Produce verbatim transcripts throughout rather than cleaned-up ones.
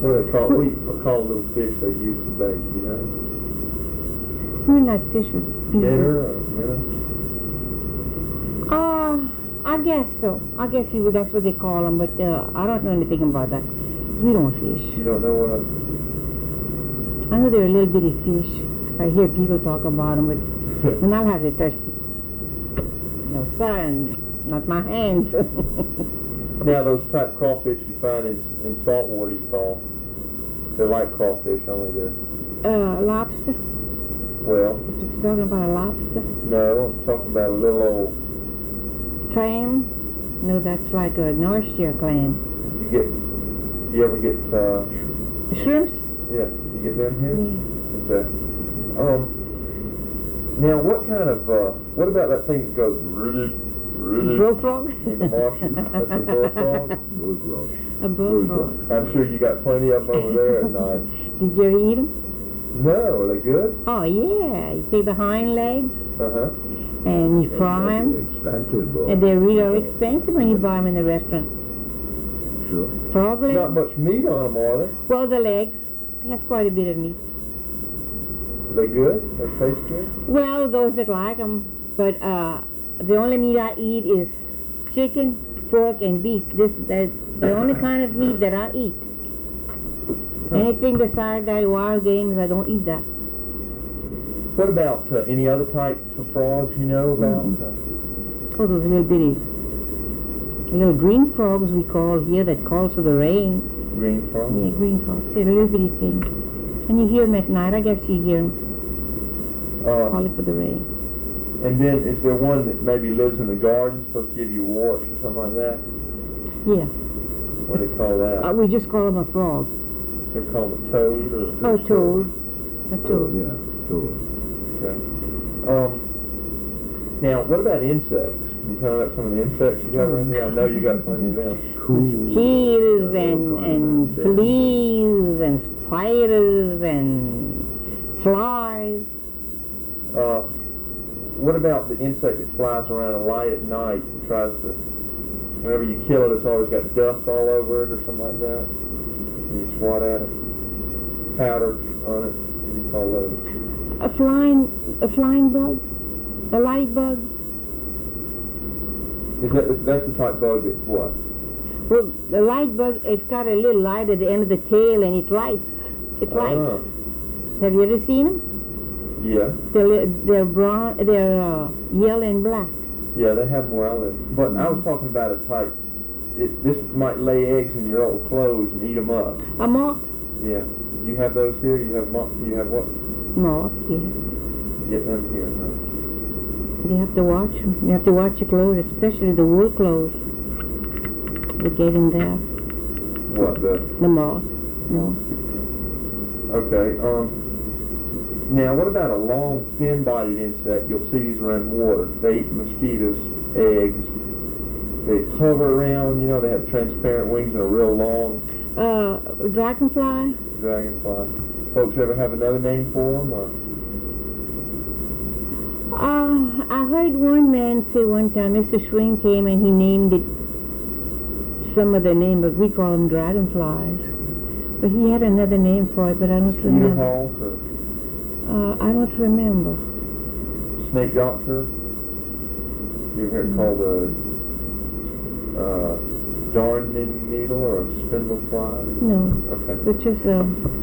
What do they call, we call little fish they use for bait, you know? We're not fish with people. Dinner or minnow? Uh, I guess so. I guess you, that's what they call them, but uh, I don't know anything about that. 'Cause we don't fish. You don't know what a... I know they're a little bitty fish. I hear people talk about them, but and I'll have to touch. No, sir, and not my hands. Now, those type crawfish you find in, in salt water, you call, they're like crawfish, only they're... Uh, lobster? Well... You're talking about a lobster? No, I'm talking about a little old... Clam? No, that's like a North Shore clam. You get... You ever get, uh... Shrimps? Yeah, you get them here? Yeah. Okay. Um... Now, what kind of, uh... What about that thing that goes... Really, really... Bullfrog? In the marshes? That's a bullfrog? Bullfrog. A bullfrog. I'm sure you got plenty of them over there at night. Did you ever eat them? No, are they good? Oh, yeah. You take the hind legs Uh-huh. and you fry them. Expensive, boy. And they're really expensive when you buy them in the restaurant. Sure. Frog legs? Not much meat on them, are there? Well, the legs. It has quite a bit of meat. Are they good? They taste good? Well, those that like them. But uh, the only meat I eat is chicken, pork, and beef. This that's the only kind of meat that I eat. Anything besides that, wild games, I don't eat that. What about uh, any other types of frogs you know about? Mhm. Uh, Oh, those little bitty, little green frogs we call here that calls for the rain. green frogs? Yeah, green frogs. They're a little bitty thing. And you hear them at night. I guess you hear them Uh, calling for the rain. and then is there one that maybe lives in the garden, supposed to give you warts or something like that? Yeah. What do they call that? Uh, we just call them a frog. They call them a toad or... Oh, toad. A Oh, toad. yeah, sure. Okay. Um, now, what about insects? Can you tell me about some of the insects you got around here? I know you got plenty of them. Cool. Mosquitoes Yeah, and, all kinds and of fleas and spiders and flies. Uh, what about the insect that flies around a light at night and tries to, whenever you kill it, it's always got dust all over it or something like that? And you swat at it. Powder on it. What do you call those? A flying, a flying bug, a light bug. Is that, that's the type bug that what? Well, the light bug, it's got a little light at the end of the tail and it lights. It lights. Ah. Have you ever seen them? Yeah. They're, li- they're brown, they're uh, yellow and black. Yeah, they have them where I live. But I was talking about a type, it, this might lay eggs in your old clothes and eat them up. A moth? Yeah. You have those here? You have mo- you have what? Moth, yeah. Get them here, huh? You have to watch them. You have to watch your clothes, especially the wool clothes. They get in there. What, the... The moth. No. Okay, um... Now, what about a long, fin-bodied insect? You'll see these around water. They eat mosquitoes, eggs. They hover around, you know, they have transparent wings and a real long Uh, dragonfly? dragonfly. Folks ever have another name for them? Or? Uh, I heard one man say one time, Mister Schwing came and he named it some other name, but we call them dragonflies. But he had another name for it, but I don't Cedar remember. hawk or Uh, I don't remember. snake doctor? You hear it called a uh, darning needle or a spindle fly? No, Okay. it's just a,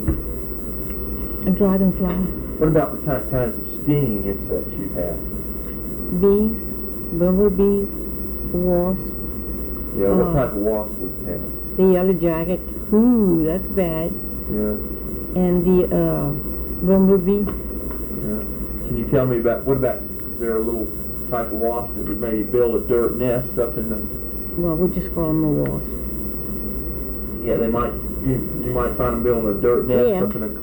a dragonfly. What about the ty- kinds of stinging insects you have? Bees, bumblebees, wasps, Yeah, what Oh. type of wasp would you have? the yellow jacket. Ooh, that's bad. Yeah, And the uh, bumblebee. yeah. Can you tell me about, what about, is there a little type of wasp that would maybe build a dirt nest up in the, Well, we just call them a wasp. yeah, they might, you, you might find them building a dirt nest Yeah. up in a